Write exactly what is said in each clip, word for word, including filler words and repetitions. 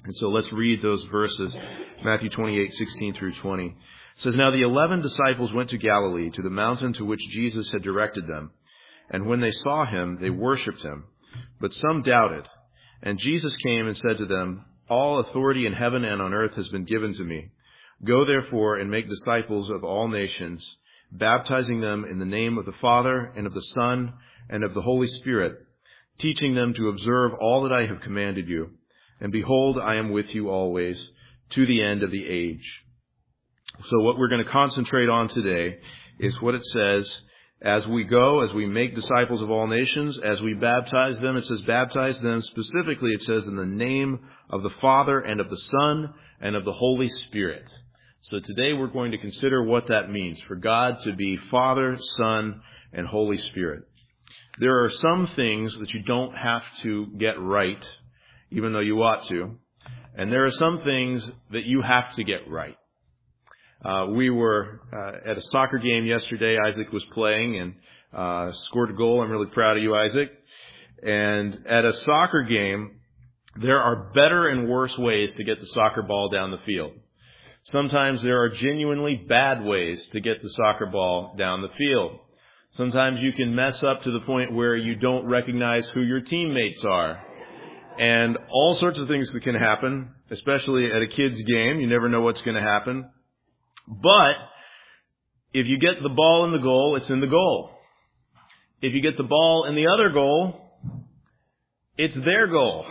And so let's read those verses, Matthew twenty-eight, sixteen through twenty. It says, "Now the eleven disciples went to Galilee, to the mountain to which Jesus had directed them. And when they saw him, they worshipped him. But some doubted. And Jesus came and said to them, 'All authority in heaven and on earth has been given to me. Go therefore and make disciples of all nations, baptizing them in the name of the Father and of the Son and of the Holy Spirit, teaching them to observe all that I have commanded you. And behold, I am with you always to the end of the age.'" So what we're going to concentrate on today is what it says, as we go, as we make disciples of all nations, as we baptize them. It says baptize them. Specifically, it says in the name of the Father and of the Son and of the Holy Spirit. So today we're going to consider what that means for God to be Father, Son, and Holy Spirit. There are some things that you don't have to get right, even though you ought to. And there are some things that you have to get right. Uh, we were uh, at a soccer game yesterday. Isaac was playing and uh, scored a goal. I'm really proud of you, Isaac. And at a soccer game, there are better and worse ways to get the soccer ball down the field. Sometimes there are genuinely bad ways to get the soccer ball down the field. Sometimes you can mess up to the point where you don't recognize who your teammates are. And all sorts of things that can happen, especially at a kid's game. You never know what's going to happen. But if you get the ball in the goal, it's in the goal. If you get the ball in the other goal, it's their goal.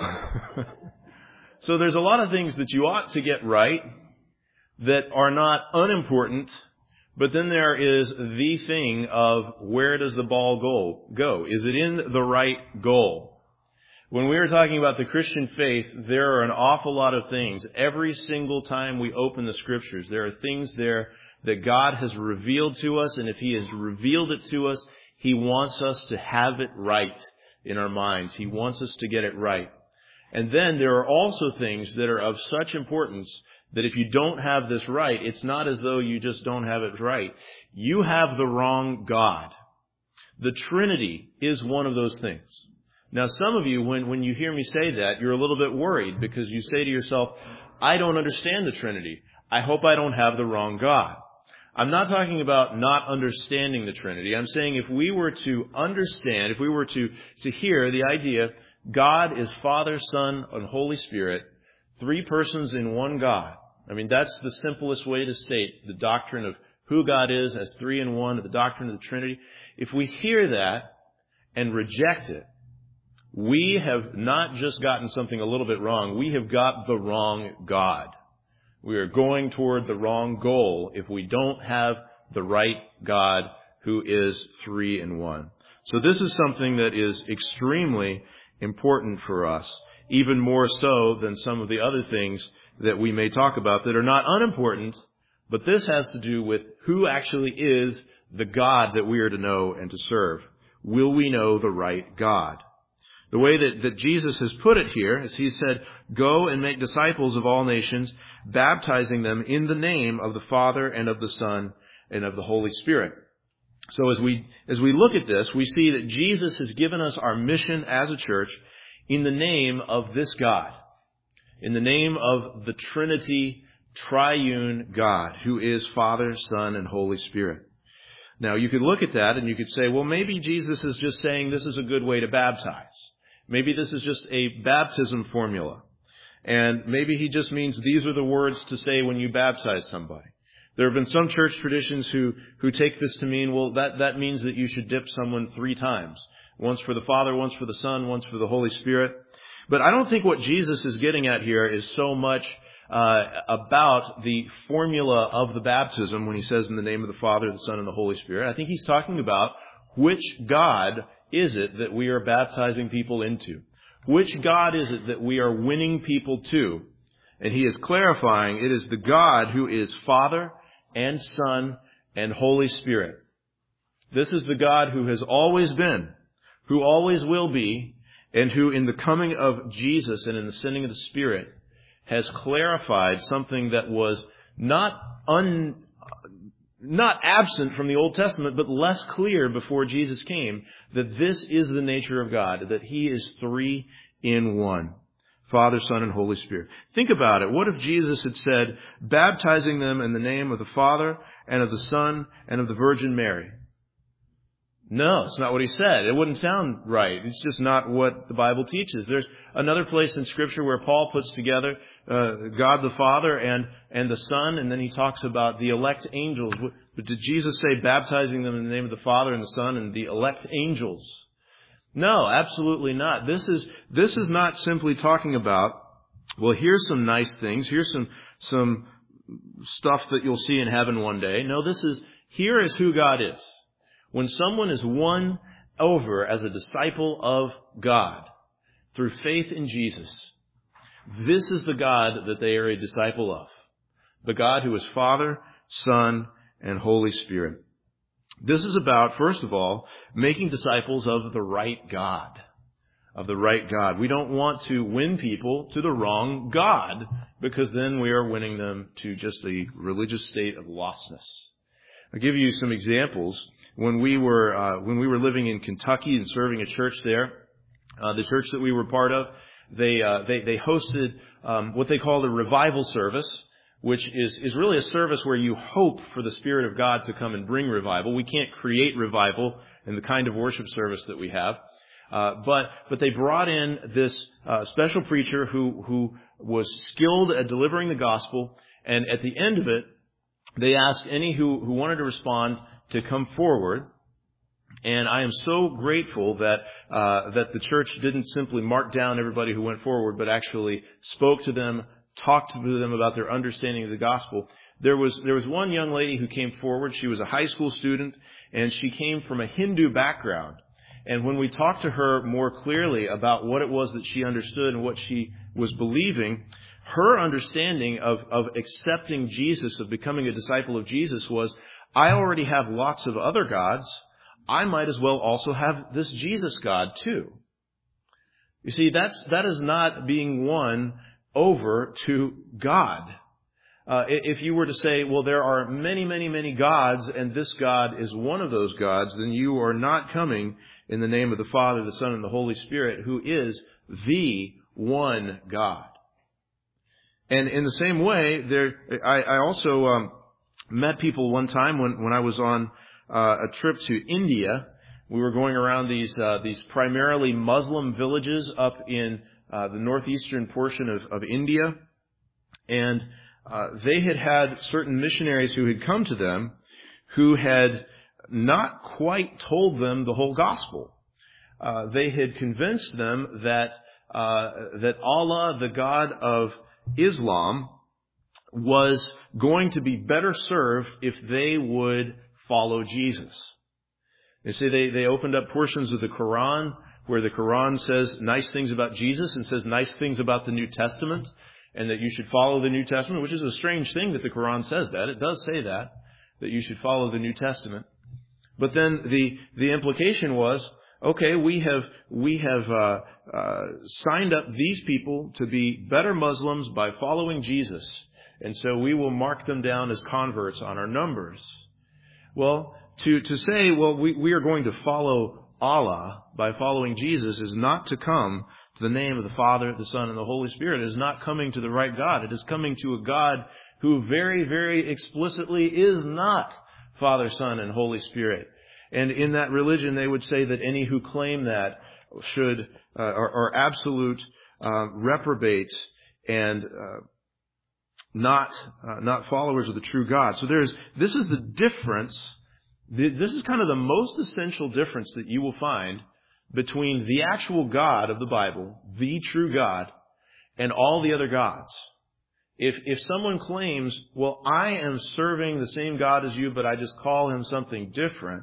So there's a lot of things that you ought to get right that are not unimportant, but then there is the thing of where does the ball go? go? Is it in the right goal? When we are talking about the Christian faith, there are an awful lot of things. Every single time we open the Scriptures, there are things there that God has revealed to us, and if He has revealed it to us, He wants us to have it right in our minds. He wants us to get it right. And then there are also things that are of such importance that if you don't have this right, it's not as though you just don't have it right. You have the wrong God. The Trinity is one of those things. Now, some of you, when, when you hear me say that, you're a little bit worried because you say to yourself, I don't understand the Trinity. I hope I don't have the wrong God. I'm not talking about not understanding the Trinity. I'm saying if we were to understand, if we were to, to hear the idea, God is Father, Son, and Holy Spirit, three persons in one God. I mean, that's the simplest way to state the doctrine of who God is as three in one, the doctrine of the Trinity. If we hear that and reject it, we have not just gotten something a little bit wrong. We have got the wrong God. We are going toward the wrong goal if we don't have the right God who is three in one. So this is something that is extremely important for us, even more so than some of the other things that we may talk about that are not unimportant, but this has to do with who actually is the God that we are to know and to serve. Will we know the right God? The way that, that Jesus has put it here is He said, go and make disciples of all nations, baptizing them in the name of the Father and of the Son and of the Holy Spirit. So as we, as we look at this, we see that Jesus has given us our mission as a church in the name of this God, in the name of the Trinity, triune God, who is Father, Son, and Holy Spirit. Now, you could look at that and you could say, well, maybe Jesus is just saying this is a good way to baptize. Maybe this is just a baptism formula. And maybe He just means these are the words to say when you baptize somebody. There have been some church traditions who, who take this to mean, well, that, that means that you should dip someone three times. Once for the Father, once for the Son, once for the Holy Spirit. But I don't think what Jesus is getting at here is so much uh, about the formula of the baptism when He says in the name of the Father, the Son, and the Holy Spirit. I think He's talking about which God is it that we are baptizing people into? Which God is it that we are winning people to? And He is clarifying it is the God who is Father and Son and Holy Spirit. This is the God who has always been, who always will be, and who in the coming of Jesus and in the sending of the Spirit has clarified something that was not un, not absent from the Old Testament, but less clear before Jesus came, that this is the nature of God, that He is three in one. Father, Son, and Holy Spirit. Think about it. What if Jesus had said, baptizing them in the name of the Father and of the Son and of the Virgin Mary? No, it's not what he said. It wouldn't sound right. It's just not what the Bible teaches. There's another place in Scripture where Paul puts together uh, God the Father and, and the Son, and then he talks about the elect angels. But did Jesus say baptizing them in the name of the Father and the Son and the elect angels? No, absolutely not. This is, this is not simply talking about, well, here's some nice things. Here's some, some stuff that you'll see in heaven one day. No, this is, here is who God is. When someone is won over as a disciple of God through faith in Jesus, this is the God that they are a disciple of. The God who is Father, Son, and Holy Spirit. This is about, first of all, making disciples of the right God. Of the right God. We don't want to win people to the wrong God, because then we are winning them to just a religious state of lostness. I'll give you some examples. When we were uh, when we were living in Kentucky and serving a church there, uh, the church that we were part of, they uh, they, they hosted um, what they called a revival service, which is is really a service where you hope for the Spirit of God to come and bring revival. We can't create revival in the kind of worship service that we have, uh, but but they brought in this uh, special preacher who who was skilled at delivering the gospel, and at the end of it, they asked any who who wanted to respond to come forward. And I am so grateful that uh, that the church didn't simply mark down everybody who went forward, but actually spoke to them, talked to them about their understanding of the gospel. There was there was one young lady who came forward. She was a high school student, and she came from a Hindu background. And when we talked to her more clearly about what it was that she understood and what she was believing, her understanding of, of accepting Jesus, of becoming a disciple of Jesus, was, I already have lots of other gods. I might as well also have this Jesus God too. You see, that's, that is not being won over to God. Uh, if you were to say, well, there are many, many, many gods, and this God is one of those gods, then you are not coming in the name of the Father, the Son, and the Holy Spirit, who is the one God. And in the same way, there, I, I also um, met people one time when, when I was on uh, a trip to India. We were going around these uh, these primarily Muslim villages up in uh, the northeastern portion of, of India, and uh, they had had certain missionaries who had come to them who had not quite told them the whole gospel. Uh, they had convinced them that uh, that Allah, the God of Islam, was going to be better served if they would follow Jesus. You see, they, they opened up portions of the Quran where the Quran says nice things about Jesus and says nice things about the New Testament, and that you should follow the New Testament, which is a strange thing that the Quran says that. It does say that, that you should follow the New Testament. But then the, the implication was, okay, we have, we have, uh, uh, signed up these people to be better Muslims by following Jesus. And so we will mark them down as converts on our numbers. Well, to, to say, well, we, we are going to follow Allah by following Jesus is not to come to the name of the Father, the Son, and the Holy Spirit. It is not coming to the right God. It is coming to a God who very, very explicitly is not Father, Son, and Holy Spirit. And in that religion, they would say that any who claim that should uh, are, are absolute uh, reprobates and uh, not uh, not followers of the true God. So there's this is the difference. This is kind of the most essential difference that you will find between the actual God of the Bible, the true God, and all the other gods. If if someone claims, well, I am serving the same God as you, but I just call him something different,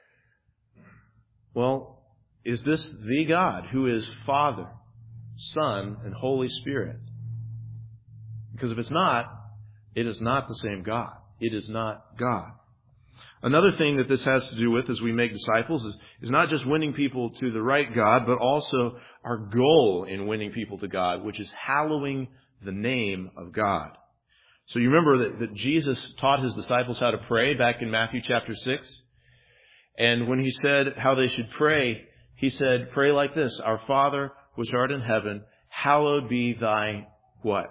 well, is this the God who is Father, Son, and Holy Spirit? Because if it's not, it is not the same God. It is not God. Another thing that this has to do with as we make disciples is, is not just winning people to the right God, but also our goal in winning people to God, which is hallowing the name of God. So you remember that, that Jesus taught his disciples how to pray back in Matthew chapter six. And when he said how they should pray, he said, pray like this: Our Father, which art in heaven, hallowed be thy what?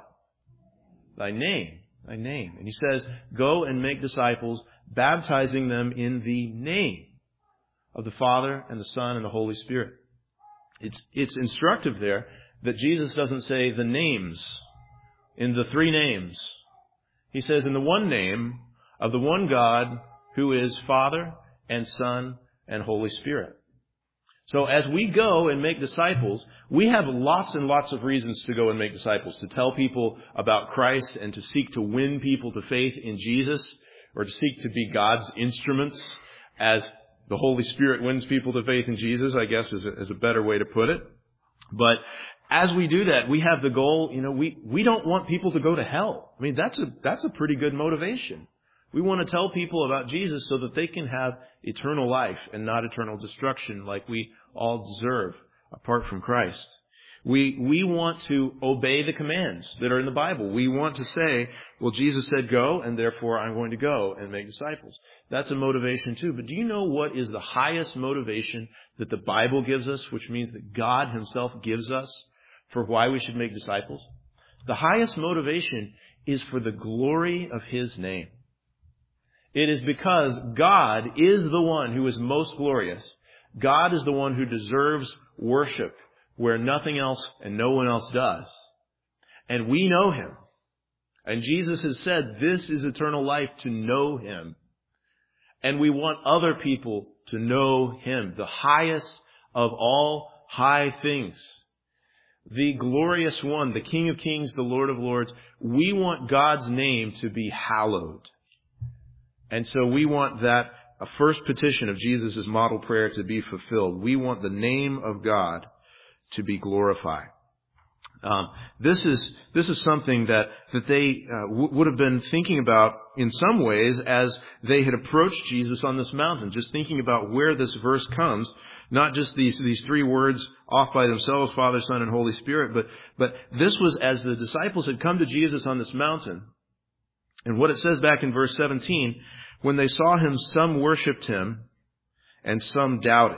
Thy name. Thy name. And he says, go and make disciples, baptizing them in the name of the Father and the Son and the Holy Spirit. It's, it's instructive there that Jesus doesn't say the names in the three names. He says in the one name of the one God who is Father and Son and Holy Spirit. So as we go and make disciples, we have lots and lots of reasons to go and make disciples, to tell people about Christ and to seek to win people to faith in Jesus, or to seek to be God's instruments as the Holy Spirit wins people to faith in Jesus, I guess is a, is a better way to put it. But as we do that, we have the goal, you know, we, we don't want people to go to hell. I mean, that's a, that's a pretty good motivation. We want to tell people about Jesus so that they can have eternal life and not eternal destruction like we all deserve apart from Christ. We, we want to obey the commands that are in the Bible. We want to say, well, Jesus said go, and therefore I'm going to go and make disciples. That's a motivation too. But do you know what is the highest motivation that the Bible gives us, which means that God Himself gives us for why we should make disciples? The highest motivation is for the glory of His name. It is because God is the one who is most glorious. God is the one who deserves worship where nothing else and no one else does. And we know Him. And Jesus has said this is eternal life, to know Him. And we want other people to know Him, the highest of all high things. The glorious one, the King of Kings, the Lord of Lords. We want God's name to be hallowed. And so we want that a first petition of Jesus' model prayer to be fulfilled. We want the name of God to be glorified. Um, this is this is something that that they uh, w- would have been thinking about in some ways as they had approached Jesus on this mountain, just thinking about where this verse comes, not just these these three words off by themselves, Father, Son, and Holy Spirit, but but this was as the disciples had come to Jesus on this mountain. And what it says back in verse seventeen, when they saw Him, some worshipped Him and some doubted.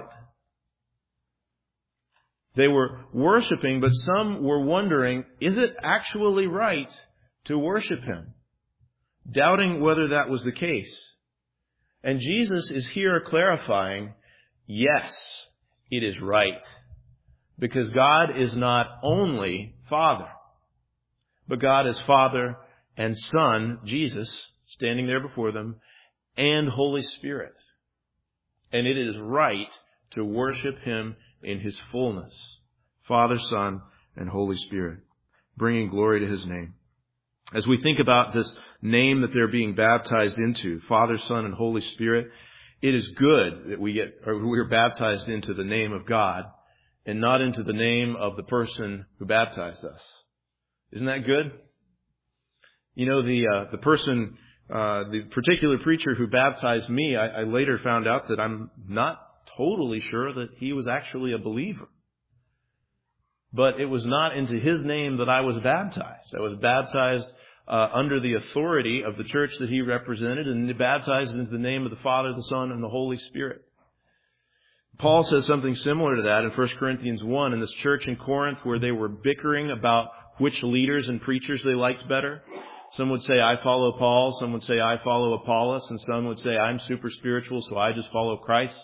They were worshiping, but some were wondering, is it actually right to worship Him? Doubting whether that was the case. And Jesus is here clarifying, yes, it is right. Because God is not only Father, but God is Father and Son, Jesus, standing there before them, and Holy Spirit. And it is right to worship Him in His fullness. Father, Son, and Holy Spirit, bringing glory to His name. As we think about this name that they're being baptized into, Father, Son, and Holy Spirit, it is good that we get, or we're baptized into the name of God and not into the name of the person who baptized us. Isn't that good? You know, the uh, the person, uh, the particular preacher who baptized me, I, I later found out that I'm not totally sure that he was actually a believer. But it was not into his name that I was baptized. I was baptized uh, under the authority of the church that he represented, and baptized into the name of the Father, the Son, and the Holy Spirit. Paul says something similar to that in First Corinthians one, in this church in Corinth where they were bickering about which leaders and preachers they liked better. Some would say, I follow Paul. Some would say, I follow Apollos. And some would say, I'm super spiritual, so I just follow Christ.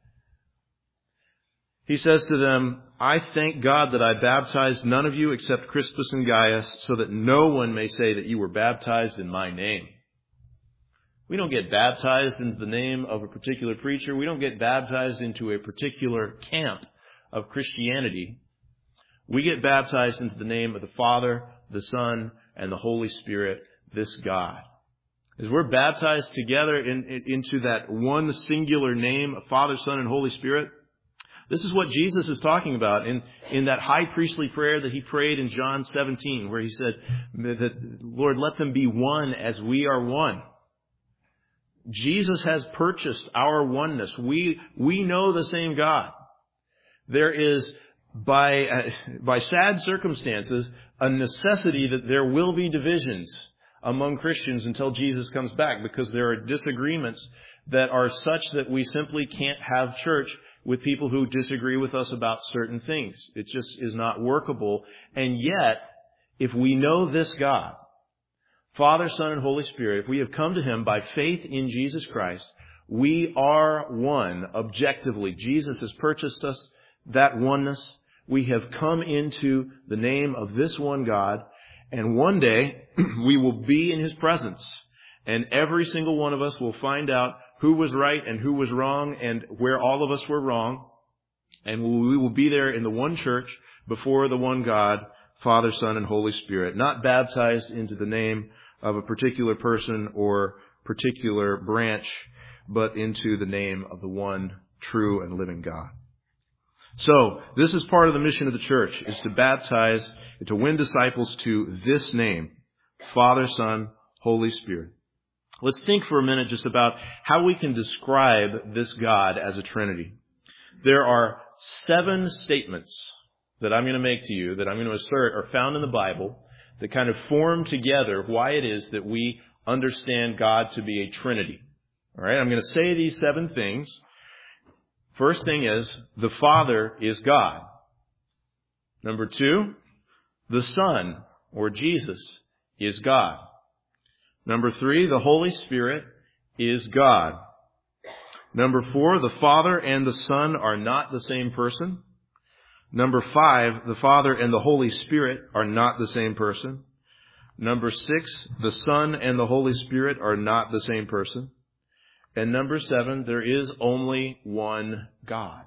He says to them, I thank God that I baptized none of you except Crispus and Gaius, so that no one may say that you were baptized in my name. We don't get baptized into the name of a particular preacher. We don't get baptized into a particular camp of Christianity. We get baptized into the name of the Father, the Son, and the Holy Spirit, this God. As we're baptized together in, in, into that one singular name of Father, Son, and Holy Spirit, this is what Jesus is talking about in, in that high priestly prayer that He prayed in John seventeen, where He said that, Lord, let them be one as we are one. Jesus has purchased our oneness. We, we know the same God. There is, by, uh, by sad circumstances, a necessity that there will be divisions among Christians until Jesus comes back, because there are disagreements that are such that we simply can't have church with people who disagree with us about certain things. It just is not workable. And yet, if we know this God, Father, Son, and Holy Spirit, if we have come to Him by faith in Jesus Christ, we are one objectively. Jesus has purchased us that oneness. We have come into the name of this one God, and one day we will be in His presence, and every single one of us will find out who was right and who was wrong and where all of us were wrong, and we will be there in the one church before the one God, Father, Son, and Holy Spirit, not baptized into the name of a particular person or particular branch, but into the name of the one true and living God. So, this is part of the mission of the church, is to baptize, to win disciples to this name, Father, Son, Holy Spirit. Let's think for a minute just about how we can describe this God as a Trinity. There are seven statements that I'm going to make to you, that I'm going to assert are found in the Bible, that kind of form together why it is that we understand God to be a Trinity. All right, I'm going to say these seven things. First thing is, the Father is God. Number two, the Son, or Jesus, is God. Number three, the Holy Spirit is God. Number four, the Father and the Son are not the same person. Number five, the Father and the Holy Spirit are not the same person. Number six, the Son and the Holy Spirit are not the same person. And number seven, there is only one God.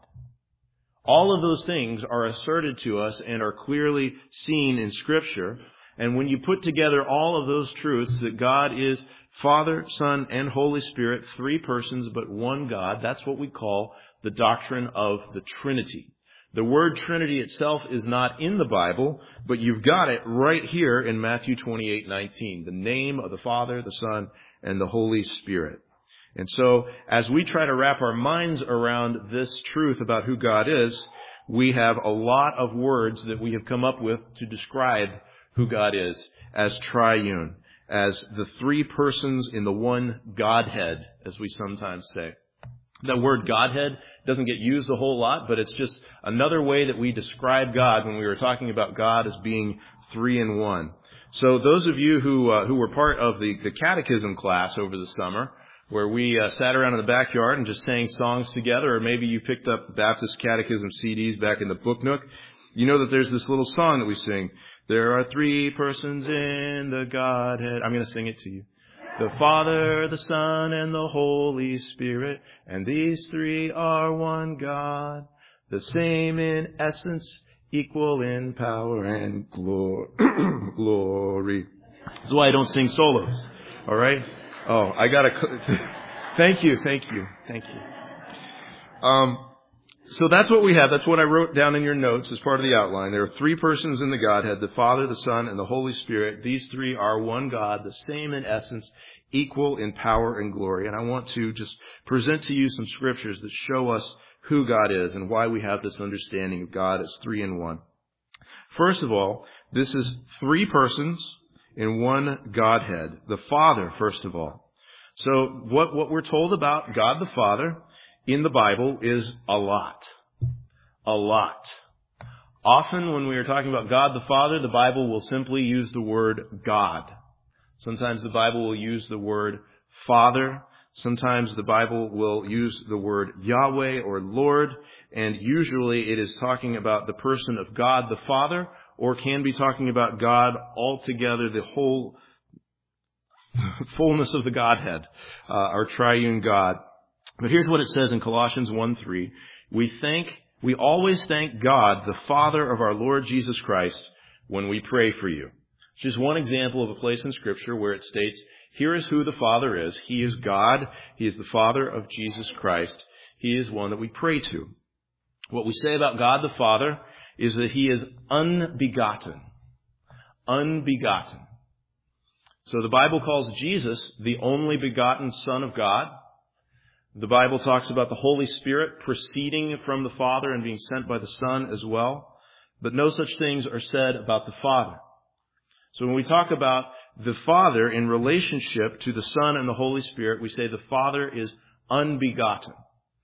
All of those things are asserted to us and are clearly seen in Scripture. And when you put together all of those truths, that God is Father, Son, and Holy Spirit, three persons but one God, that's what we call the doctrine of the Trinity. The word Trinity itself is not in the Bible, but you've got it right here in Matthew twenty-eight nineteen, the name of the Father, the Son, and the Holy Spirit. And so, as we try to wrap our minds around this truth about who God is, we have a lot of words that we have come up with to describe who God is as triune, as the three persons in the one Godhead, as we sometimes say. That word Godhead doesn't get used a whole lot, but it's just another way that we describe God when we were talking about God as being three in one. So those of you who uh, who were part of the, the catechism class over the summer, where we uh, sat around in the backyard and just sang songs together, or maybe you picked up Baptist Catechism C Ds back in the Book Nook, you know that there's this little song that we sing. There are three persons in the Godhead. I'm going to sing it to you. The Father, the Son, and the Holy Spirit, and these three are one God, the same in essence, equal in power and glor- glory. That's why I don't sing solos. All right? Oh, I got to... Thank you, thank you, thank you. Um, so that's what we have. That's what I wrote down in your notes as part of the outline. There are three persons in the Godhead, the Father, the Son, and the Holy Spirit. These three are one God, the same in essence, equal in power and glory. And I want to just present to you some scriptures that show us who God is and why we have this understanding of God as three in one. First of all, this is three persons in one Godhead. The Father, first of all. So what, what we're told about God the Father in the Bible is a lot. A lot. Often when we are talking about God the Father, the Bible will simply use the word God. Sometimes the Bible will use the word Father. Sometimes the Bible will use the word Yahweh or Lord. And usually it is talking about the person of God the Father, or can be talking about God altogether, the whole fullness of the Godhead, uh, our triune God. But here's what it says in Colossians one three. We thank, we always thank God, the Father of our Lord Jesus Christ, when we pray for you. It's just one example of a place in Scripture where it states, here is who the Father is. He is God. He is the Father of Jesus Christ. He is one that we pray to. What we say about God the Father is that He is unbegotten. Unbegotten. So the Bible calls Jesus the only begotten Son of God. The Bible talks about the Holy Spirit proceeding from the Father and being sent by the Son as well. But no such things are said about the Father. So when we talk about the Father in relationship to the Son and the Holy Spirit, we say the Father is unbegotten.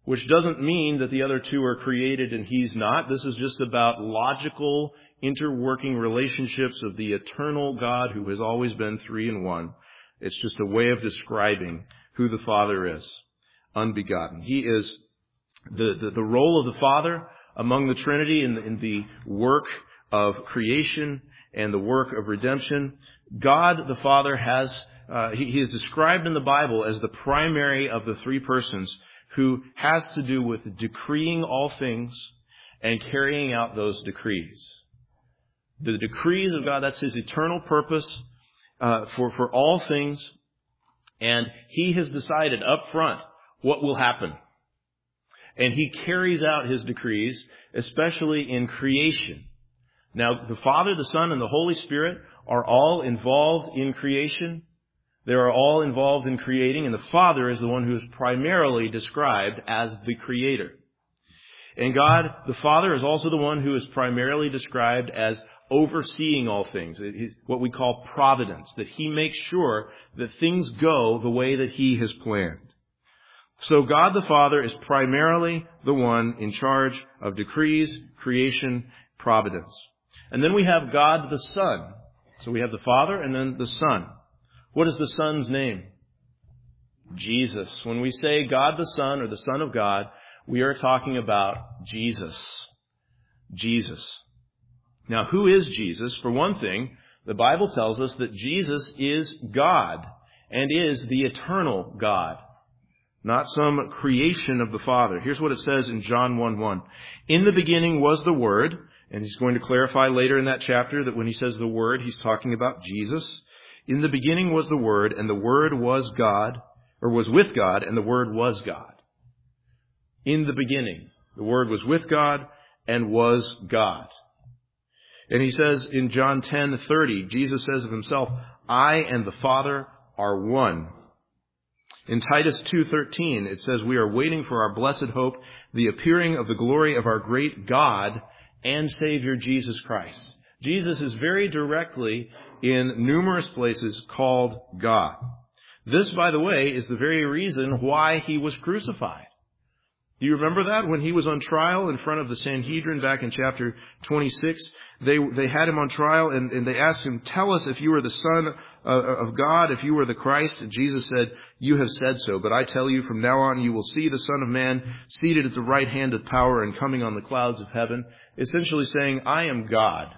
which doesn't mean that the other two are created and he's not. This is just about logical, interworking relationships of the eternal God who has always been three in one. It's just a way of describing who the Father is, unbegotten. He is the, the, the role of the Father among the Trinity in the, in the work of creation and the work of redemption. God the Father has, uh, he, he is described in the Bible as the primary of the three persons who has to do with decreeing all things and carrying out those decrees. The decrees of God, that's his eternal purpose uh, for, for all things. And he has decided up front what will happen. And he carries out his decrees, especially in creation. Now, the Father, the Son, and the Holy Spirit are all involved in creation. They are all involved in creating, and the Father is the one who is primarily described as the Creator. And God, the Father, is also the one who is primarily described as overseeing all things. It is what we call providence, that he makes sure that things go the way that he has planned. So God the Father is primarily the one in charge of decrees, creation, providence. And then we have God the Son. So we have the Father and then the Son. What is the Son's name? Jesus. When we say God the Son or the Son of God, we are talking about Jesus. Jesus. Now, who is Jesus? For one thing, the Bible tells us that Jesus is God and is the eternal God, not some creation of the Father. Here's what it says in John one one. In the beginning was the Word, and he's going to clarify later in that chapter that when he says the Word, he's talking about Jesus. In the beginning was the Word, and the Word was God, or was with God, and the Word was God. In the beginning, the Word was with God and was God. And he says in John ten thirty, Jesus says of himself, I and the Father are one. In Titus two thirteen, it says, we are waiting for our blessed hope, the appearing of the glory of our great God and Savior Jesus Christ. Jesus is very directly in numerous places called God. This, by the way, is the very reason why he was crucified. Do you remember that? When he was on trial in front of the Sanhedrin back in chapter twenty-six, they they had him on trial and, and they asked him, tell us if you are the Son uh, of God, if you are the Christ. And Jesus said, you have said so, but I tell you from now on you will see the Son of Man seated at the right hand of power and coming on the clouds of heaven. Essentially saying, I am God.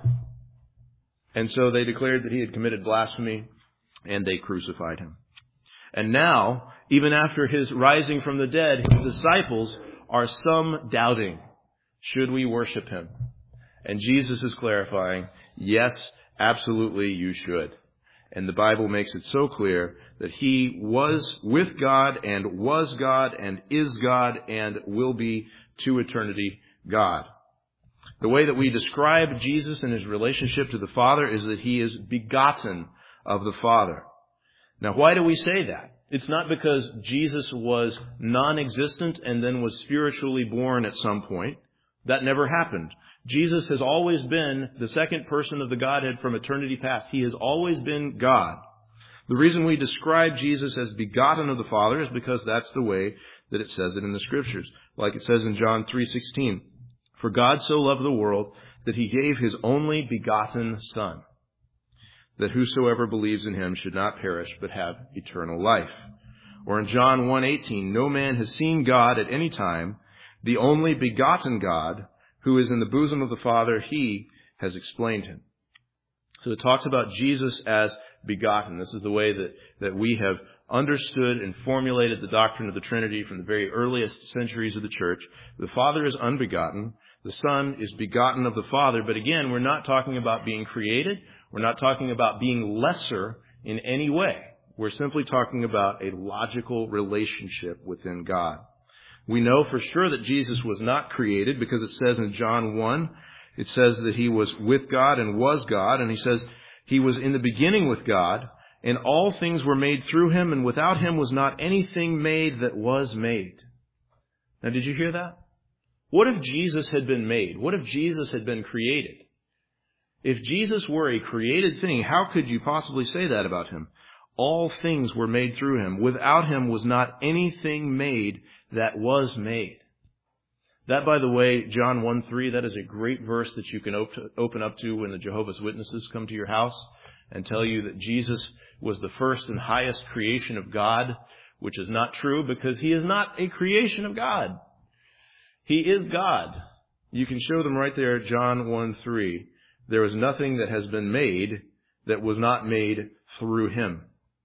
And so they declared that he had committed blasphemy and they crucified him. And now, even after his rising from the dead, his disciples are some doubting. Should we worship him? And Jesus is clarifying, yes, absolutely you should. And the Bible makes it so clear that he was with God and was God and is God and will be to eternity God. The way that we describe Jesus and his relationship to the Father is that he is begotten of the Father. Now, why do we say that? It's not because Jesus was non-existent and then was spiritually born at some point. That never happened. Jesus has always been the second person of the Godhead from eternity past. He has always been God. The reason we describe Jesus as begotten of the Father is because that's the way that it says it in the Scriptures. Like it says in John three sixteen, for God so loved the world that he gave his only begotten Son, that whosoever believes in him should not perish but have eternal life. Or in John one eighteen, no man has seen God at any time. The only begotten God, who is in the bosom of the Father, he has explained him. So it talks about Jesus as begotten. This is the way that, that we have understood and formulated the doctrine of the Trinity from the very earliest centuries of the church. The Father is unbegotten. The Son is begotten of the Father. But again, we're not talking about being created. We're not talking about being lesser in any way. We're simply talking about a logical relationship within God. We know for sure that Jesus was not created because it says in John one, it says that he was with God and was God. And he says he was in the beginning with God, and all things were made through him, and without him was not anything made that was made. Now, did you hear that? What if Jesus had been made? What if Jesus had been created? If Jesus were a created thing, how could you possibly say that about him? All things were made through him. Without him was not anything made that was made. That, by the way, John one three, that is a great verse that you can op- open up to when the Jehovah's Witnesses come to your house and tell you that Jesus was the first and highest creation of God, which is not true because he is not a creation of God. He is God. You can show them right there, John one three. There is nothing that has been made that was not made through him.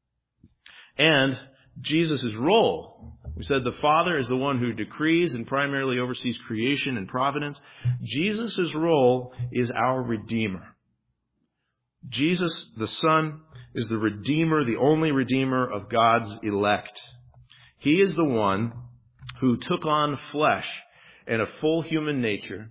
And Jesus' role, we said the Father is the one who decrees and primarily oversees creation and providence. Jesus' role is our Redeemer. Jesus, the Son, is the Redeemer, the only Redeemer of God's elect. He is the one who took on flesh and a full human nature.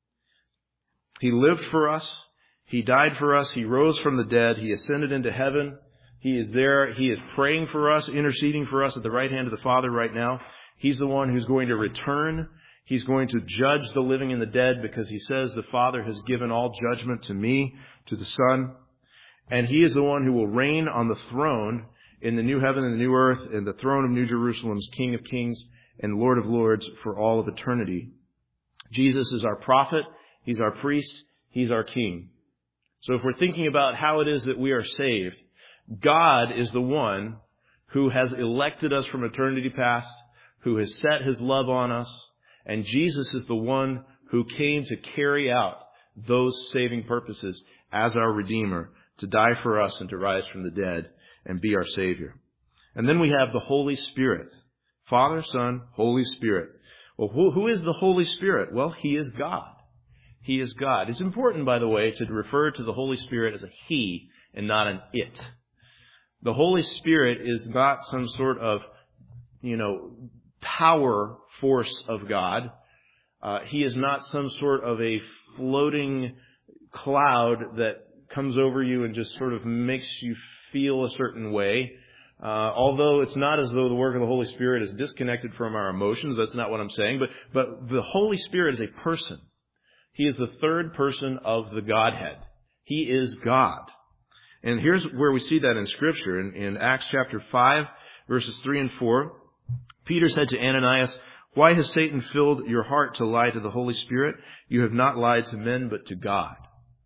He lived for us. He died for us. He rose from the dead. He ascended into heaven. He is there. He is praying for us, interceding for us at the right hand of the Father right now. He's the one who's going to return. He's going to judge the living and the dead because he says the Father has given all judgment to me, to the Son. And he is the one who will reign on the throne in the new heaven and the new earth, and the throne of New Jerusalem as King of Kings and Lord of Lords for all of eternity. Jesus is our prophet. He's our priest. He's our king. So if we're thinking about how it is that we are saved, God is the one who has elected us from eternity past, who has set his love on us, and Jesus is the one who came to carry out those saving purposes as our Redeemer, to die for us and to rise from the dead and be our Savior. And then we have the Holy Spirit. Father, Son, Holy Spirit. Well, who, who is the Holy Spirit? Well, he is God. He is God. It's important, by the way, to refer to the Holy Spirit as a he and not an it. The Holy Spirit is not some sort of, you know, power force of God. Uh, he is not some sort of a floating cloud that comes over you and just sort of makes you feel a certain way. Uh, although it's not as though the work of the Holy Spirit is disconnected from our emotions. That's not what I'm saying. But, but the Holy Spirit is a person. He is the third person of the Godhead. He is God. And here's where we see that in Scripture. In, in Acts chapter five, verses three and four, Peter said to Ananias, "Why has Satan filled your heart to lie to the Holy Spirit? You have not lied to men, but to God."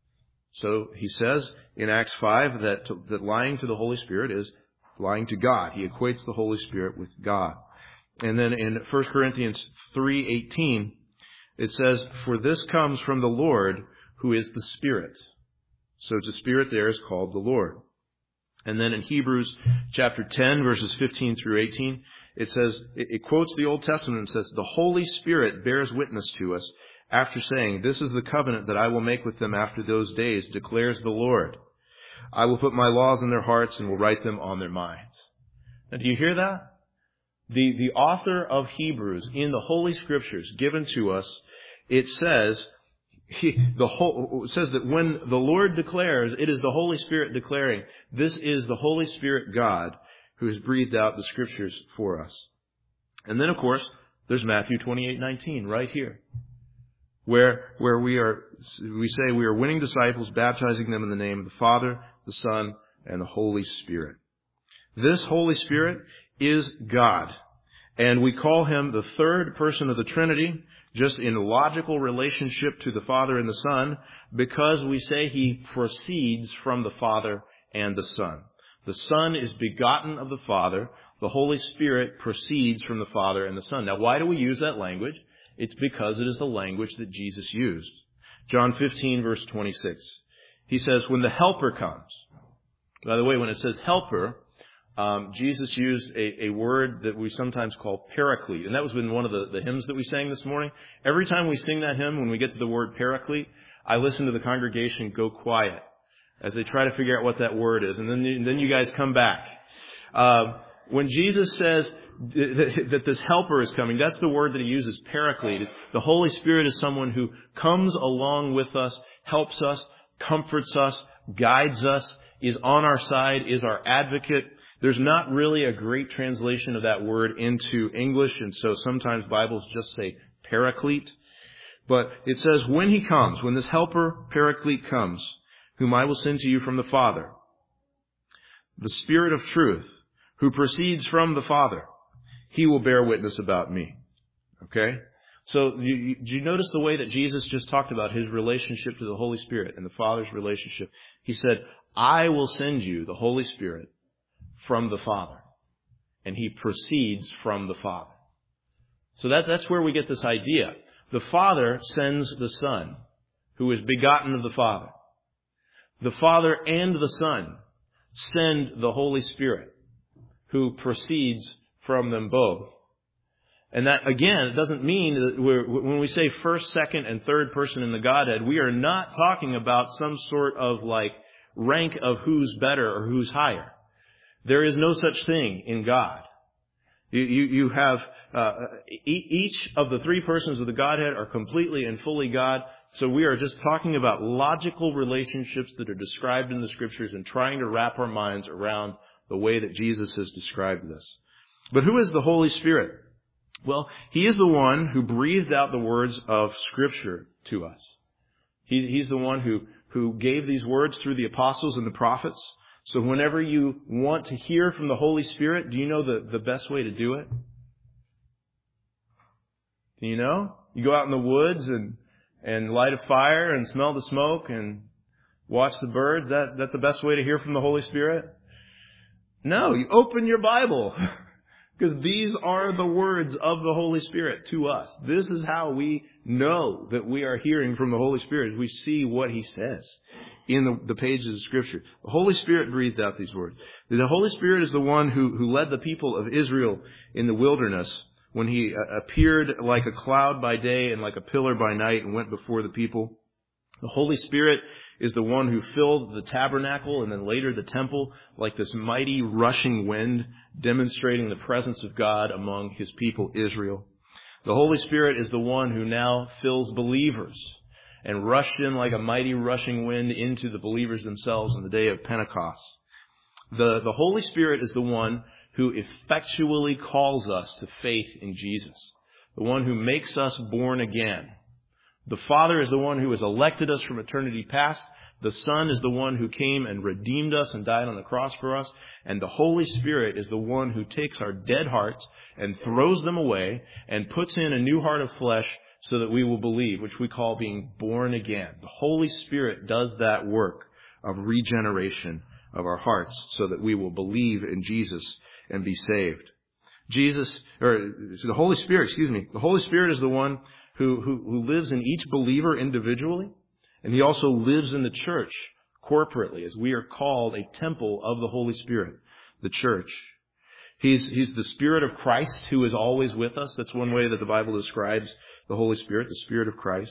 So he says in Acts five that, to, that lying to the Holy Spirit is lying to God. He equates the Holy Spirit with God. And then in First Corinthians three eighteen, it says, "For this comes from the Lord, who is the Spirit." So the Spirit there is called the Lord. And then in Hebrews chapter ten, verses fifteen through eighteen, it says, it, it quotes the Old Testament and says, "The Holy Spirit bears witness to us after saying, 'This is the covenant that I will make with them after those days, declares the Lord. I will put my laws in their hearts and will write them on their minds.'" Now, do you hear that? The, the author of Hebrews in the Holy Scriptures given to us, it says, he, the whole, it says that when the Lord declares, it is the Holy Spirit declaring, this is the Holy Spirit God who has breathed out the Scriptures for us. And then, of course, there's Matthew twenty-eight nineteen right here, where, where we are, we say we are winning disciples, baptizing them in the name of the Father, the Son, and the Holy Spirit. This Holy Spirit is God, and we call him the third person of the Trinity, just in logical relationship to the Father and the Son, because we say he proceeds from the Father and the Son. The Son is begotten of the Father. The Holy Spirit proceeds from the Father and the Son. Now, why do we use that language? It's because it is the language that Jesus used. John fifteen, verse twenty-six. He says, "When the Helper comes." By the way, when it says helper, Um, Jesus used a, a word that we sometimes call paraclete. And that was in one of the, the hymns that we sang this morning. Every time we sing that hymn, when we get to the word paraclete, I listen to the congregation go quiet as they try to figure out what that word is. And then, and then you guys come back. Uh, when Jesus says that, that this helper is coming, that's the word that he uses, paraclete. It's, the Holy Spirit is someone who comes along with us, helps us, comforts us, guides us, is on our side, is our advocate. There's not really a great translation of that word into English, and so sometimes Bibles just say paraclete. But it says, when he comes, when this helper, paraclete, comes, whom I will send to you from the Father, the Spirit of truth, who proceeds from the Father, he will bear witness about me. Okay? So you, you, did you notice the way that Jesus just talked about his relationship to the Holy Spirit and the Father's relationship? He said, I will send you the Holy Spirit from the Father. And he proceeds from the Father. So that, that's where we get this idea. The Father sends the Son, who is begotten of the Father. The Father and the Son send the Holy Spirit, who proceeds from them both. And that, again, it doesn't mean that we're, when we say first, second, and third person in the Godhead, we are not talking about some sort of like rank of who's better or who's higher. There is no such thing in God. You, you, you have, uh, each of the three persons of the Godhead are completely and fully God. So we are just talking about logical relationships that are described in the Scriptures and trying to wrap our minds around the way that Jesus has described this. But who is the Holy Spirit? Well, He is the one who breathed out the words of Scripture to us. He, he's the one who, who gave these words through the apostles and the prophets. So whenever you want to hear from the Holy Spirit, do you know the, the best way to do it? Do you know? You go out in the woods and, and light a fire and smell the smoke and watch the birds. That, that's the best way to hear from the Holy Spirit? No, you open your Bible. Because these are the words of the Holy Spirit to us. This is how we know that we are hearing from the Holy Spirit. We see what He says in the, the pages of Scripture. The Holy Spirit breathed out these words. The Holy Spirit is the one who, who led the people of Israel in the wilderness when He uh, appeared like a cloud by day and like a pillar by night and went before the people. The Holy Spirit is the one who filled the tabernacle and then later the temple like this mighty rushing wind, demonstrating the presence of God among His people Israel. The Holy Spirit is the one who now fills believers and rushed in like a mighty rushing wind into the believers themselves on the day of Pentecost. The, the Holy Spirit is the one who effectually calls us to faith in Jesus, the one who makes us born again. The Father is the one who has elected us from eternity past. The Son is the one who came and redeemed us and died on the cross for us. And the Holy Spirit is the one who takes our dead hearts and throws them away and puts in a new heart of flesh so that we will believe, which we call being born again. The Holy Spirit does that work of regeneration of our hearts so that we will believe in Jesus and be saved. Jesus, or the Holy Spirit, excuse me, the Holy Spirit is the one who, who, who lives in each believer individually, and He also lives in the church corporately, as we are called a temple of the Holy Spirit, the church. He's, he's the Spirit of Christ who is always with us. That's one way that the Bible describes the Holy Spirit, the Spirit of Christ.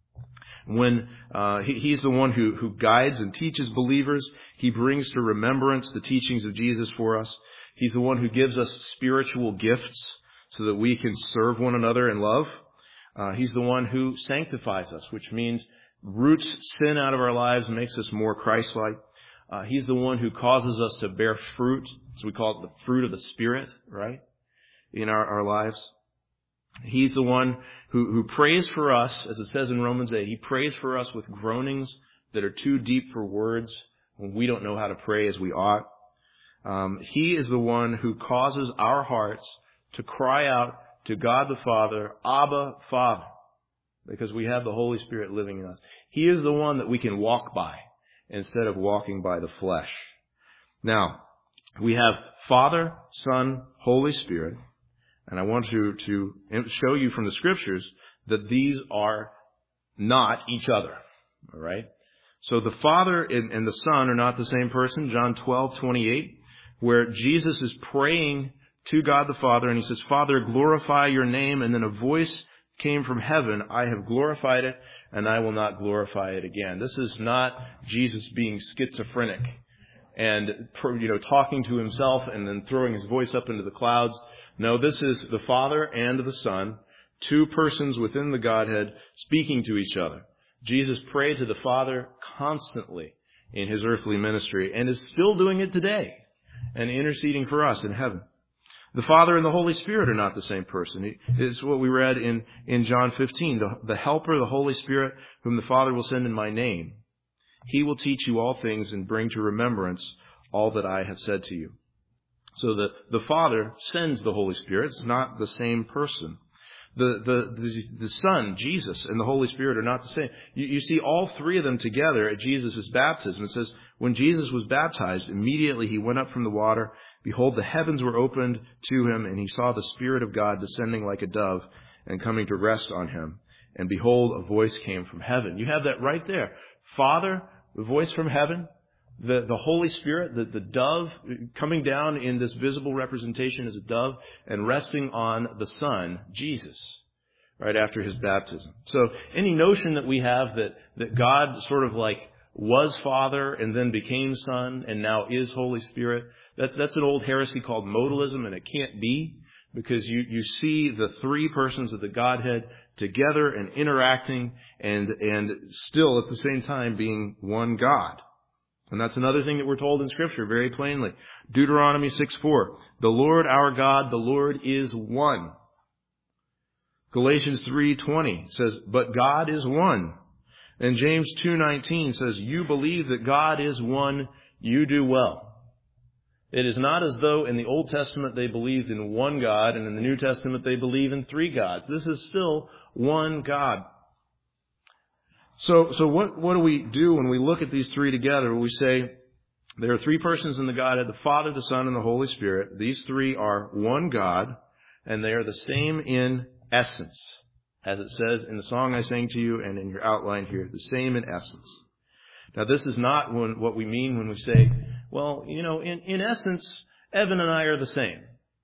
When uh, he, He's the one who, who guides and teaches believers, He brings to remembrance the teachings of Jesus for us. He's the one who gives us spiritual gifts so that we can serve one another in love. Uh, he's the one who sanctifies us, which means roots sin out of our lives and makes us more Christ-like. Uh, he's the one who causes us to bear fruit, so we call it the fruit of the Spirit, right, in our, our lives. He's the one who, who prays for us, as it says in Romans eight. He prays for us with groanings that are too deep for words when we don't know how to pray as we ought. Um, he is the one who causes our hearts to cry out to God the Father, Abba, Father, because we have the Holy Spirit living in us. He is the one that we can walk by instead of walking by the flesh. Now, we have Father, Son, Holy Spirit, and I want to, to show you from the Scriptures that these are not each other. All right? So the Father and, and the Son are not the same person. John twelve twenty-eight, where Jesus is praying to God the Father, and He says, Father, glorify your name. And then a voice came from heaven, I have glorified it, and I will not glorify it again. This is not Jesus being schizophrenic and, you know, talking to Himself and then throwing His voice up into the clouds. No, this is the Father and the Son, two persons within the Godhead speaking to each other. Jesus prayed to the Father constantly in His earthly ministry and is still doing it today and interceding for us in heaven. The Father and the Holy Spirit are not the same person. It's what we read in, in John fifteen. The, the Helper, the Holy Spirit, whom the Father will send in my name. He will teach you all things and bring to remembrance all that I have said to you. So the, the Father sends the Holy Spirit. It's not the same person. The, the, the, the Son, Jesus, and the Holy Spirit are not the same. You, you see all three of them together at Jesus' baptism. It says, when Jesus was baptized, immediately he went up from the water. Behold, the heavens were opened to him, and he saw the Spirit of God descending like a dove and coming to rest on him. And behold, a voice came from heaven. You have that right there. Father, the voice from heaven. The, the Holy Spirit, the, the dove coming down in this visible representation as a dove and resting on the Son, Jesus, right after his baptism. So any notion that we have that, that God sort of like was Father and then became Son and now is Holy Spirit, that's, that's an old heresy called modalism, and it can't be, because you, you see the three persons of the Godhead together and interacting and, and still at the same time being one God. And that's another thing that we're told in Scripture very plainly. Deuteronomy six four. The Lord our God, the Lord is one. Galatians three twenty says, but God is one. And James two nineteen says, you believe that God is one, you do well. It is not as though in the Old Testament they believed in one God and in the New Testament they believe in three gods. This is still one God. So, so what, what do we do when we look at these three together? We say there are three persons in the Godhead, the Father, the Son, and the Holy Spirit. These three are one God, and they are the same in essence, as it says in the song I sang to you and in your outline here, the same in essence. Now, this is not when, what we mean when we say, well, you know, in, in essence, Evan and I are the same.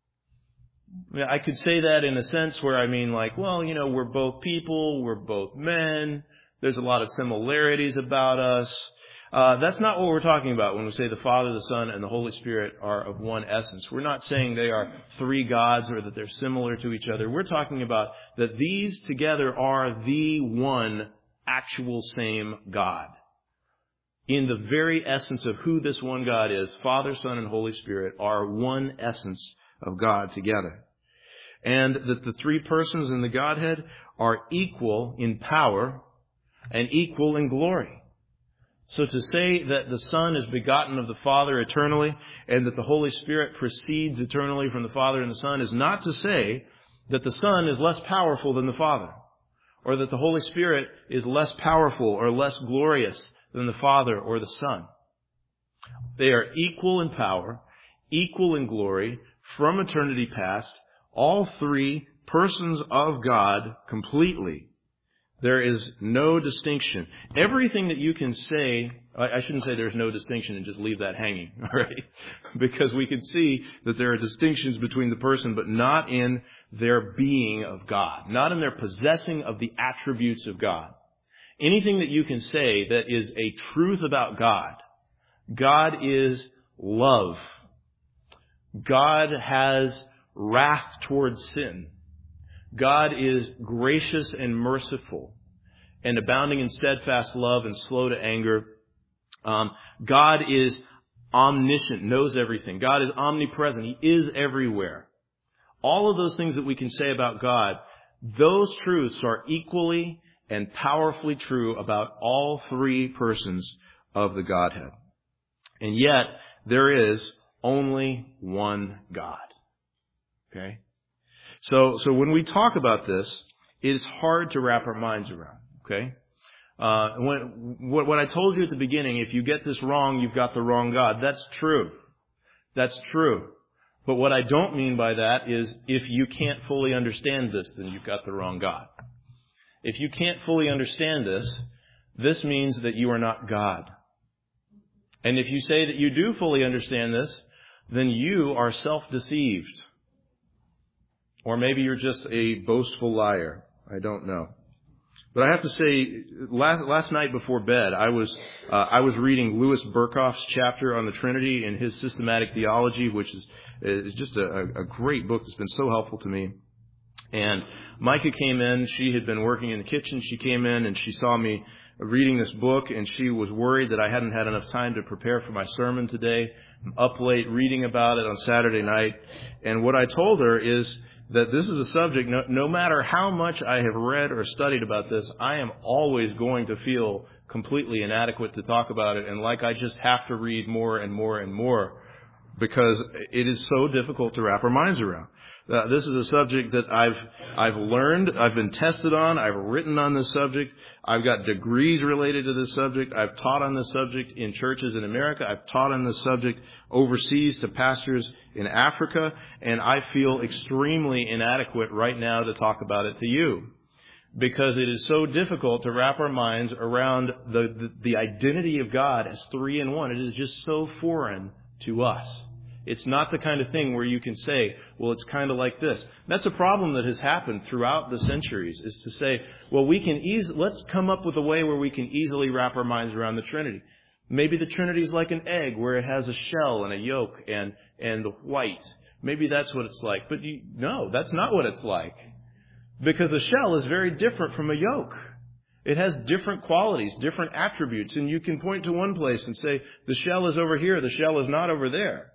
I could say that in a sense where I mean like, well, you know, we're both people, we're both men. There's a lot of similarities about us. Uh, that's not what we're talking about when we say the Father, the Son, and the Holy Spirit are of one essence. We're not saying they are three gods or that they're similar to each other. We're talking about that these together are the one actual same God. In the very essence of who this one God is, Father, Son, and Holy Spirit are one essence of God together. And that the three persons in the Godhead are equal in power and equal in glory. So to say that the Son is begotten of the Father eternally and that the Holy Spirit proceeds eternally from the Father and the Son is not to say that the Son is less powerful than the Father, or that the Holy Spirit is less powerful or less glorious than the Father or the Son. They are equal in power, equal in glory, from eternity past, all three persons of God completely. There is no distinction. Everything that you can say, I shouldn't say there's no distinction and just leave that hanging, all right? Because we can see that there are distinctions between the person, but not in their being of God, not in their possessing of the attributes of God. Anything that you can say that is a truth about God, God is love. God has wrath towards sin. God is gracious and merciful and abounding in steadfast love and slow to anger. Um, God is omniscient, knows everything. God is omnipresent. He is everywhere. All of those things that we can say about God, those truths are equally and powerfully true about all three persons of the Godhead. And yet, there is only one God. Okay? So, so when we talk about this, it is hard to wrap our minds around. Okay? Uh, when, what, what I told you at the beginning, if you get this wrong, you've got the wrong God. That's true. That's true. But what I don't mean by that is if you can't fully understand this, then you've got the wrong God. If you can't fully understand this, this means that you are not God. And if you say that you do fully understand this, then you are self-deceived. Or maybe you're just a boastful liar. I don't know. But I have to say, last, last night before bed, I was uh, I was reading Louis Berkhof's chapter on the Trinity in his Systematic Theology, which is is just a, a great book that's been so helpful to me. And Micah came in. She had been working in the kitchen. She came in and she saw me reading this book, and she was worried that I hadn't had enough time to prepare for my sermon today. I'm up late reading about it on Saturday night. And what I told her is that this is a subject, no, no matter how much I have read or studied about this, I am always going to feel completely inadequate to talk about it, and like I just have to read more and more and more because it is so difficult to wrap our minds around. Uh, this is a subject that I've I've learned, I've been tested on, I've written on this subject, I've got degrees related to this subject, I've taught on this subject in churches in America, I've taught on this subject overseas to pastors in Africa, and I feel extremely inadequate right now to talk about it to you. Because it is so difficult to wrap our minds around the, the, the identity of God as three in one. It is just so foreign to us. It's not the kind of thing where you can say, well, it's kind of like this. That's a problem that has happened throughout the centuries, is to say, well, we can eas- let's come up with a way where we can easily wrap our minds around the Trinity. Maybe the Trinity is like an egg where it has a shell and a yolk and, and the white. Maybe that's what it's like. But you, no, that's not what it's like. Because the shell is very different from a yolk. It has different qualities, different attributes. And you can point to one place and say, the shell is over here, the shell is not over there.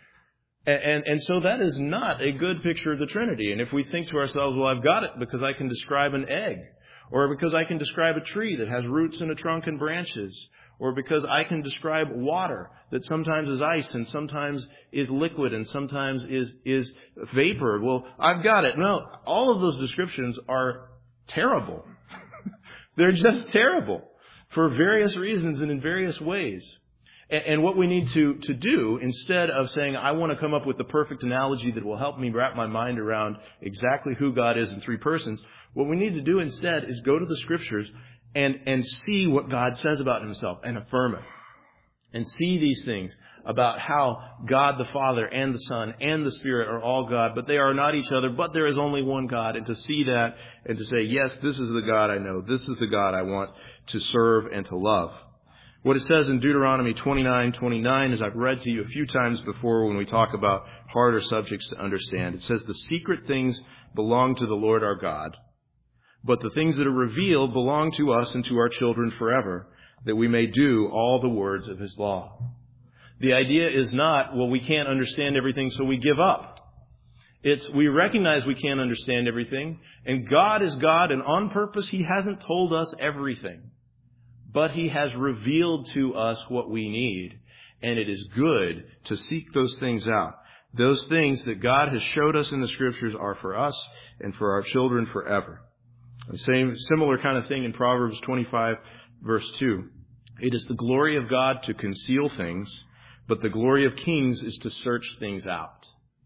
And, and, and so that is not a good picture of the Trinity. And if we think to ourselves, well, I've got it because I can describe an egg, or because I can describe a tree that has roots and a trunk and branches, or because I can describe water that sometimes is ice and sometimes is liquid and sometimes is, is vapor. Well, I've got it. No, all of those descriptions are terrible. They're just terrible for various reasons and in various ways. And what we need to, to do, instead of saying, I want to come up with the perfect analogy that will help me wrap my mind around exactly who God is in three persons, what we need to do instead is go to the Scriptures and, and see what God says about Himself and affirm it. And see these things about how God the Father and the Son and the Spirit are all God, but they are not each other, but there is only one God. And to see that and to say, yes, this is the God I know. This is the God I want to serve and to love. What it says in Deuteronomy twenty-nine twenty-nine, as I've read to you a few times before when we talk about harder subjects to understand, it says, the secret things belong to the Lord our God, but the things that are revealed belong to us and to our children forever, that we may do all the words of His law. The idea is not, well, we can't understand everything, so we give up. It's, we recognize we can't understand everything, and God is God, and on purpose He hasn't told us everything. But He has revealed to us what we need. And it is good to seek those things out. Those things that God has showed us in the Scriptures are for us and for our children forever. The same, similar kind of thing in Proverbs twenty-five, verse two. It is the glory of God to conceal things, but the glory of kings is to search things out.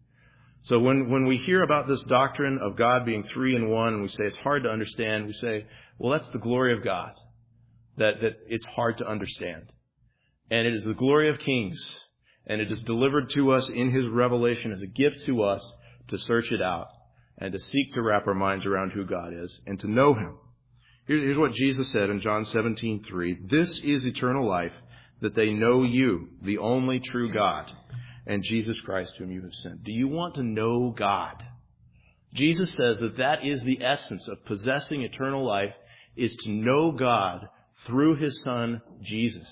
So when, when we hear about this doctrine of God being three in one, and we say it's hard to understand, we say, well, that's the glory of God. That, that it's hard to understand. And it is the glory of kings. And it is delivered to us in His revelation as a gift to us to search it out and to seek to wrap our minds around who God is and to know Him. Here's what Jesus said in John seventeen three. This is eternal life, that they know you, the only true God, and Jesus Christ whom you have sent. Do you want to know God? Jesus says that that is the essence of possessing eternal life, is to know God through His Son, Jesus.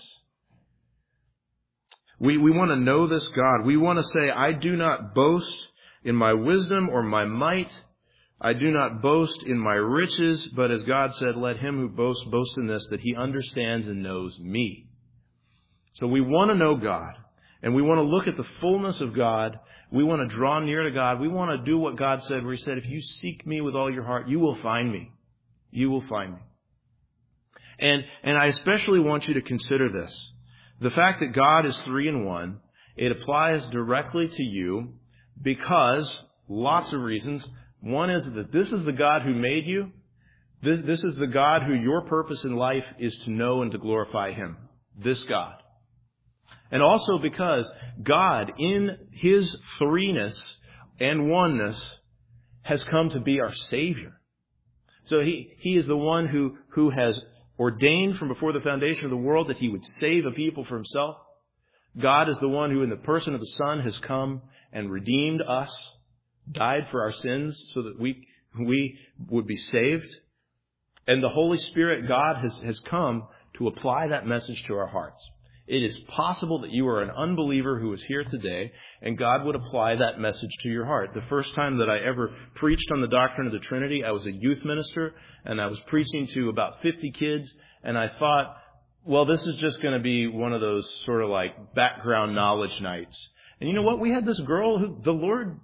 We, we want to know this God. We want to say, I do not boast in my wisdom or my might. I do not boast in my riches, but as God said, let him who boasts boast in this, that he understands and knows me. So we want to know God, and we want to look at the fullness of God. We want to draw near to God. We want to do what God said, where He said, if you seek me with all your heart, you will find me. You will find me. And, and I especially want you to consider this. The fact that God is three in one, it applies directly to you because lots of reasons. One is that this is the God who made you. This, this is the God who your purpose in life is to know and to glorify Him. This God. And also because God, in His threeness and oneness, has come to be our Savior. So He, He is the one who, who has ordained from before the foundation of the world that He would save a people for Himself. God is the one who in the person of the Son has come and redeemed us, died for our sins so that we, we would be saved. And the Holy Spirit, God, has, has come to apply that message to our hearts. It is possible that you are an unbeliever who is here today, and God would apply that message to your heart. The first time that I ever preached on the doctrine of the Trinity, I was a youth minister, and I was preaching to about fifty kids, and I thought, well, this is just going to be one of those sort of like background knowledge nights. And you know what? We had this girl who the Lord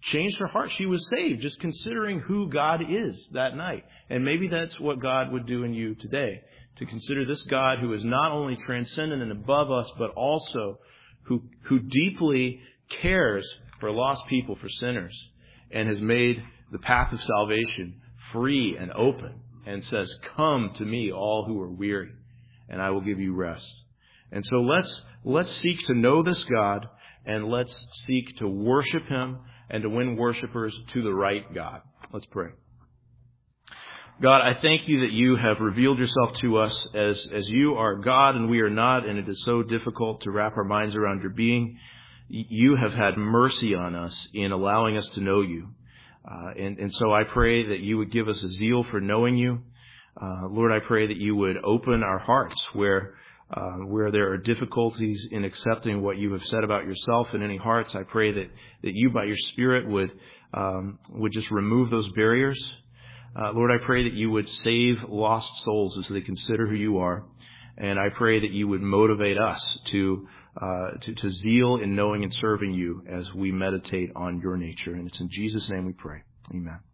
changed her heart. She was saved just considering who God is that night. And maybe that's what God would do in you today, to consider this God who is not only transcendent and above us, but also who, who deeply cares for lost people, for sinners, and has made the path of salvation free and open, and says, "Come to me, all who are weary, and I will give you rest." And so let's let's seek to know this God, and let's seek to worship Him and to win worshipers to the right God. Let's pray. God, I thank you that you have revealed yourself to us as, as you are God and we are not, and it is so difficult to wrap our minds around your being. You have had mercy on us in allowing us to know you. Uh, and, and so I pray that you would give us a zeal for knowing you. Uh, Lord, I pray that you would open our hearts where uh, where there are difficulties in accepting what you have said about yourself in any hearts. I pray that, that you, by your Spirit, would um, would just remove those barriers. Uh, Lord, I pray that you would save lost souls as they consider who you are. And I pray that you would motivate us to, uh, to, to zeal in knowing and serving you as we meditate on your nature. And it's in Jesus' name we pray. Amen.